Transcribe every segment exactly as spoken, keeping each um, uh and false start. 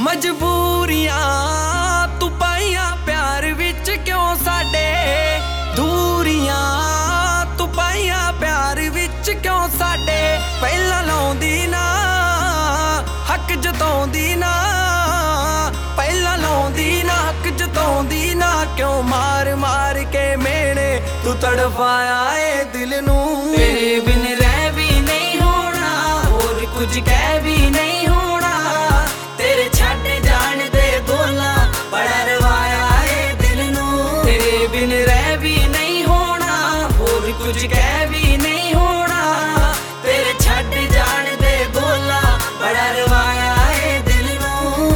ਮਜਬੂਰੀਆਂ ਤੂੰ ਪਾਈਆਂ ਪਿਆਰ ਵਿੱਚ ਕਿਉਂ ਸਾਡੇ, ਦੂਰੀਆਂ ਤੂੰ ਪਾਈਆਂ ਪਿਆਰ ਵਿੱਚ ਕਿਉਂ ਸਾਡੇ। ਪਹਿਲਾਂ ਲਾਉਂਦੀ ਨਾ ਹੱਕ ਜਤਾਉਂਦੀ ਨਾ, ਪਹਿਲਾਂ ਲਾਉਂਦੀ ਨਾ ਹੱਕ ਜਤਾਉਂਦੀ ਨਾ, ਕਿਉਂ ਮਾਰ ਮਾਰ ਕੇ ਮੇਣੇ ਤੂੰ ਤੜਫਾਇਆ ਏ ਦਿਲ ਨੂੰ। ਤੇਰੇ ਬਿਨ ਰਹਿ ਵੀ ਨਹੀਂ ਹੋਣਾ, ਹੋਰ ਕੁਝ ਕਹਿ ਵੀ ਨਹੀਂ ਹੋਣਾ, ਤੇਰੇ ਛੱਡ ਜਾਣ ਦੇ ਬੋਲਾਂ ਬੜਾ ਰਵਾਇਆ ਏ ਦਿਲ ਨੂੰ। ਤੇਰੇ ਬਿਨ ਰਹਿ ਵੀ ਨਹੀਂ ਹੋਣਾ, ਹੋਰ ਕੁਝ ਕਹਿ ਵੀ ਨਹੀਂ ਹੋਣਾ, ਤੇਰੇ ਛੱਡ ਜਾਣ ਦੇ ਬੋਲਾਂ ਬੜਾ ਰਵਾਇਆ ਏ ਦਿਲ ਨੂੰ।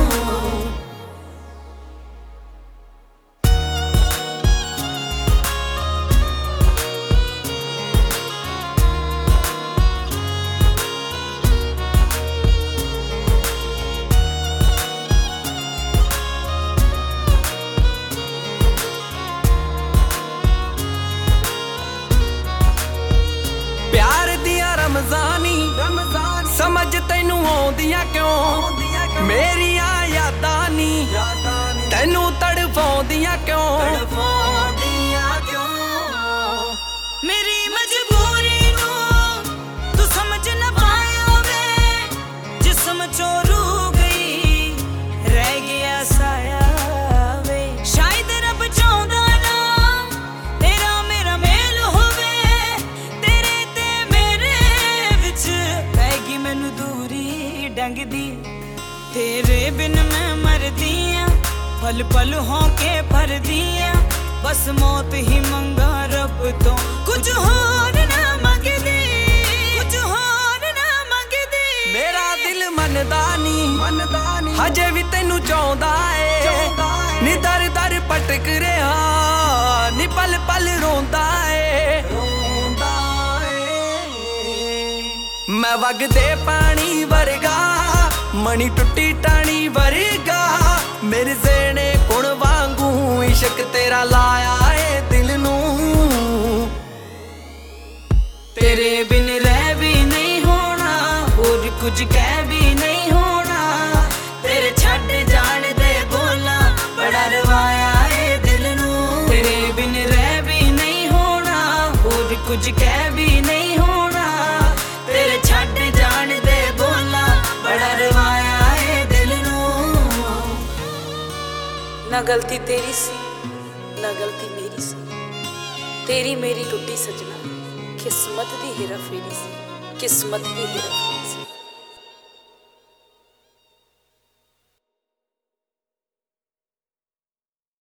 ਪਿਆਰ ਦੀਆਂ ਰਮਜ਼ਾਨੀ ਰਮਜ਼ਾਨ ਸਮਝ ਤੈਨੂੰ ਆਉਂਦੀਆਂ ਕਿਉਂ, ਮੇਰੀਆਂ ਯਾਦਾਂ ਨੀ ਤੈਨੂੰ ਤੜਫਾਉਂਦੀਆਂ ਕਿਉਂ, ਤੜਫਾਉਂਦੀਆਂ ਕਿਉਂ। ਮੇਰੀ ਮਜਬੂਰੀ ਨੂੰ ਤੂੰ ਸਮਝ ਨਾ ਪਾਇਆ ਵੇ, ਜਿਸਮ ਚੋਂ ਰੂਹ ਗਈ ਰਹਿ ਗਿਆ ਸਾਇਆ ਵੇ। ਸ਼ਾਇਦ ਰੱਬ ਚਾਹੁੰਦਾ ਨਾ ਤੇਰਾ ਮੇਰਾ ਮੇਲ ਹੋਵੇ, ਤੇਰੇ ਤੇ ਮੇਰੇ ਵਿੱਚ ਪੈ ਗਈ ਮੈਨੂੰ ਦੂਰੀ ਡੰਗਦੀ। ਤੇਰੇ ਬਿਨ ਮੈਂ ਮਰਦੀ ਆਂ, ਪਲ ਪਲ ਹੋ ਕੇ ਭਰਦੀ ਆਂ, ਬਸ ਮੌਤ ਹੀ ਮੰਗਾ ਰੱਬ ਤੋਂ, ਕੁਝ ਹੋਰ ਨਾ ਮੰਗਦੀ, ਕੁਝ ਹੋਰ ਨਾ ਮੰਗਦੀ। ਮੇਰਾ ਦਿਲ ਮੰਨਦਾ ਨੀ ਮੰਨਦਾ ਨੀ ਹਜੇ ਵੀ ਤੈਨੂੰ ਚਾਹੁੰਦਾ ਏ, ਨੀ ਦਰ ਦਰ ਭਟਕ ਰਿਹਾ ਨੀ ਪਲ ਪਲ ਰੋਂਦਾ ਏ, ਰੋਂਦਾ ਏ। ਮੈਂ ਵਗਦੇ ਪਾਣੀ ਵਰਗਾ ਮਣੀ ਟੁੱਟੀ ਟਾਣੀ ਵਰਗਾ, ਮੇਰੇ ਜ਼ੇਨੇ ਕੁਣ ਵਾਂਗੂ ਇਸ਼ਕ ਤੇਰਾ ਲਾਇਆ ਏ ਦਿਲ ਨੂੰ। ਤੇਰੇ ਬਿਨ ਰਹਿ ਵੀ ਨਹੀਂ ਹੋਣਾ, ਹੋਰ ਕੁਝ ਕਹਿ ਵੀ ਨਹੀਂ ਹੋਣਾ, ਤੇਰੇ ਛੱਡ ਜਾਣ ਦੇ ਬੋਲਾਂ ਬੜਾ ਰਵਾਇਆ ਏ ਦਿਲ ਨੂੰ। ਤੇਰੇ ਬਿਨ ਰਹਿ ਵੀ ਨਹੀਂ ਹੋਣਾ, ਹੋਰ ਕੁਝ ਕਹਿ ਵੀ ਨਹੀਂ ਹੋਣਾ, ਤੇਰੇ ਛੱਡ ਜਾਣ ਦੇ ਬੋਲਾਂ ਬੜਾ ਰਵਾਇਆ ਏ ਦਿਲ ਨੂੰ। ਨਾ ਗਲਤੀ ਤੇਰੀ ਸੀ ਨਾ ਗਲਤੀ ਮੇਰੀ ਸੀ, ਤੇਰੀ ਮੇਰੀ ਟੁੱਟੀ ਸਜਣਾ, ਕਿਸਮਤ ਦੀ ਹੇਰਾ ਫੇਰੀ ਸੀ, ਕਿਸਮਤ ਦੀ ਹੇਰਾ ਫੇਰੀ।